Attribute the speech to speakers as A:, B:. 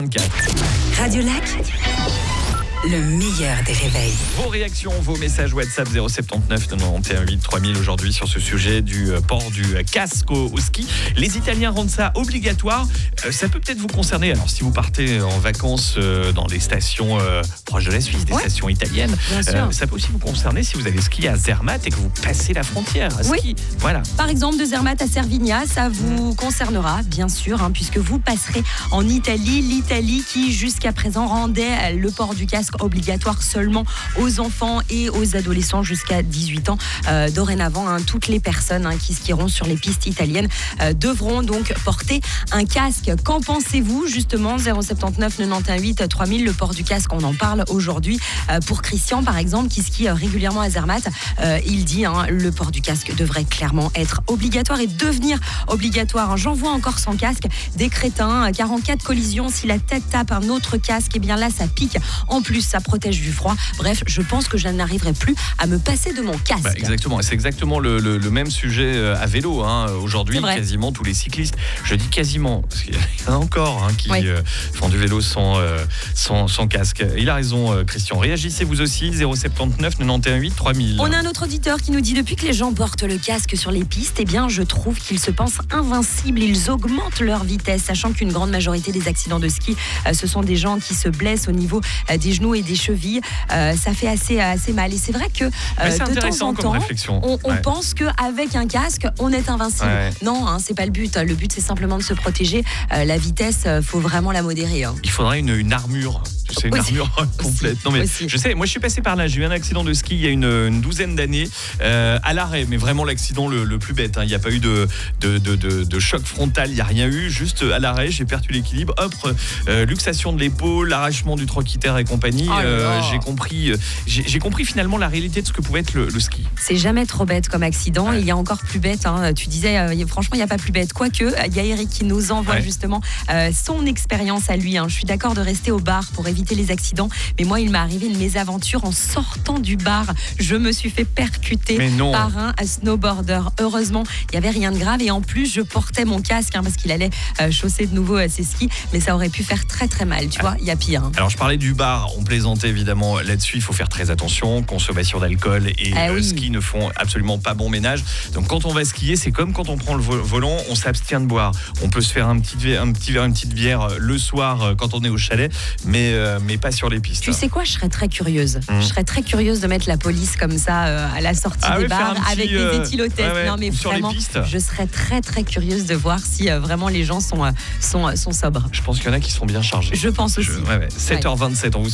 A: Radio Lac, le meilleur des réveils.
B: Vos réactions, vos messages WhatsApp 079 91 8 3000 aujourd'hui sur ce sujet du port du casque au ski. Les Italiens rendent ça obligatoire. Ça peut peut-être vous concerner. Alors si vous partez en vacances dans des stations proches de la Suisse, des stations italiennes, ça peut aussi vous concerner si vous allez skier à Zermatt et que vous passez la frontière à ski.
C: Oui.
B: Voilà.
C: Par exemple, de Zermatt à Cervinia, ça vous concernera, bien sûr, puisque vous passerez en Italie. L'Italie qui, jusqu'à présent, rendait le port du casque obligatoire seulement aux enfants et aux adolescents jusqu'à 18 ans. Dorénavant, toutes les personnes qui skieront sur les pistes italiennes devront donc porter un casque. Qu'en pensez-vous, justement? 079 91 8 3000, le port du casque, on en parle aujourd'hui. Pour Christian, par exemple, qui skie régulièrement à Zermatt, il dit le port du casque devrait clairement être obligatoire et devenir obligatoire. J'en vois encore sans casque des crétins, 44 collisions, si la tête tape un autre casque, et bien là ça pique. En plus, ça protège du froid. Bref, je pense que je n'arriverai plus à me passer de mon casque.
B: Exactement, c'est exactement le même sujet à vélo. Aujourd'hui, quasiment tous les cyclistes, je dis quasiment, parce qu'il y en a encore qui font du vélo sans casque. Il a raison, Christian. Réagissez vous aussi, 079 91 8 3000.
C: On a un autre auditeur qui nous dit: depuis que les gens portent le casque sur les pistes, eh bien, je trouve qu'ils se pensent invincibles. Ils augmentent leur vitesse, sachant qu'une grande majorité des accidents de ski, ce sont des gens qui se blessent au niveau des genoux et des chevilles. Ça fait assez mal. Et c'est vrai que de temps en temps, on pense qu'avec un casque, on est invincible. Non, c'est pas le but. Le but, c'est simplement de se protéger. La vitesse, faut vraiment la modérer.
B: Il faudrait une armure. C'est une armure complète. Non mais je sais, moi je suis passé par là. J'ai eu un accident de ski il y a une douzaine d'années à l'arrêt, mais vraiment l'accident le plus bête. Il n'y a pas eu de choc frontal, il n'y a rien eu. Juste à l'arrêt, j'ai perdu l'équilibre. Luxation de l'épaule, l'arrachement du trochiter et compagnie. J'ai compris finalement la réalité de ce que pouvait être le ski.
C: C'est jamais trop bête comme accident. Il y a encore plus bête. Tu disais, franchement, il n'y a pas plus bête. Quoique, il y a Eric qui nous envoie justement son expérience à lui. Je suis d'accord de rester au bar pour éviter les accidents, mais moi il m'est arrivé une mésaventure en sortant du bar. Je me suis fait percuter par un snowboarder. Heureusement, il n'y avait rien de grave et en plus je portais mon casque parce qu'il allait chausser de nouveau ses skis, mais ça aurait pu faire très très mal, tu vois, il y a pire.
B: Alors je parlais du bar, on plaisantait évidemment là-dessus, il faut faire très attention, consommation d'alcool et ski ne font absolument pas bon ménage. Donc quand on va skier, c'est comme quand on prend le volant, on s'abstient de boire. On peut se faire un petit verre, une petite bière le soir quand on est au chalet, mais pas sur les pistes.
C: Tu sais quoi, je serais très curieuse. Je serais très curieuse de mettre la police comme ça à la sortie des bars avec des éthylotestes. Non mais vraiment, je serais très très curieuse de voir si vraiment les gens sont sobres.
B: Je pense qu'il y en a qui sont bien chargés.
C: Je pense aussi.
B: 7h27, on vous